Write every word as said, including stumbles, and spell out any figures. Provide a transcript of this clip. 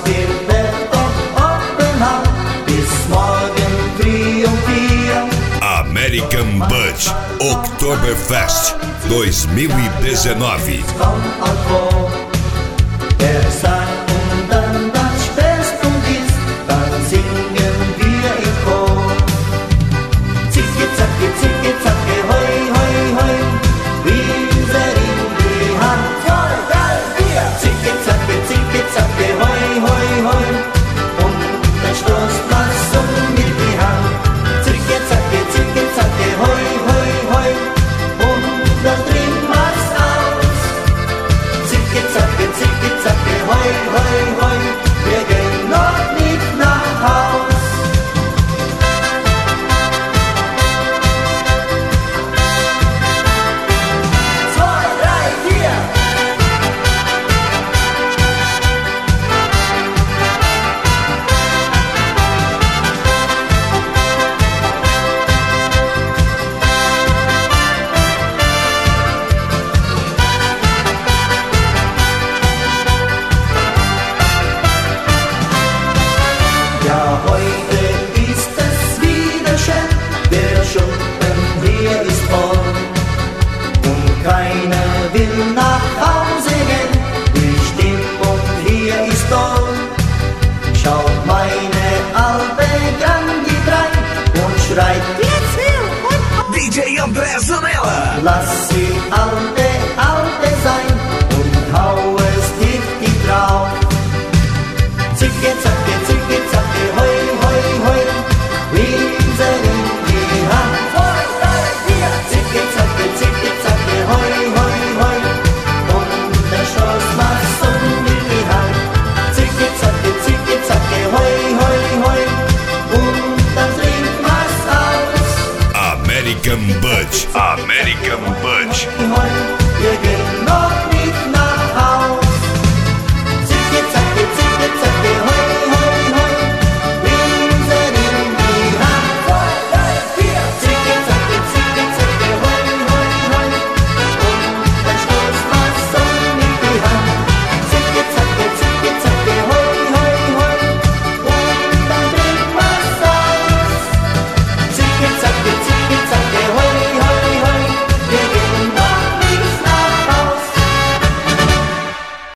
wir Wetter offen haben, bis morgen triumphieren. American Bud Oktoberfest dois mil e dezenove. Der sagt und dann das Späßt und ist, dann singen wir im Chor. Zicke, zacke, zicke, zacke, hoi, hoi, hoi, Wiese in die Hand. Zwei, drei, vier. Zicke, zacke, zicke, zacke, hoi, hoi, hoi, und dann stoßt was um mit die Hand. Zicke, zacke, zicke, zacke, hoi, hoi, hoi, und dann trinkt was aus. Zicke, zacke, zicke, zacke, hoi, hoi, hoi, wir gehen noch nicht nach Haus. Zwei, drei, vier. Ja, heute ist es wieder schön, der Schuppen hier ist voll und keiner will nach Hause gehen, die Stimmung hier ist toll. Schaut meine alte Grandi rein und schreit jetzt hier und D J André Zanella. lass sie alte, alte sein und hau es richtig drauf. Zicke, zacke,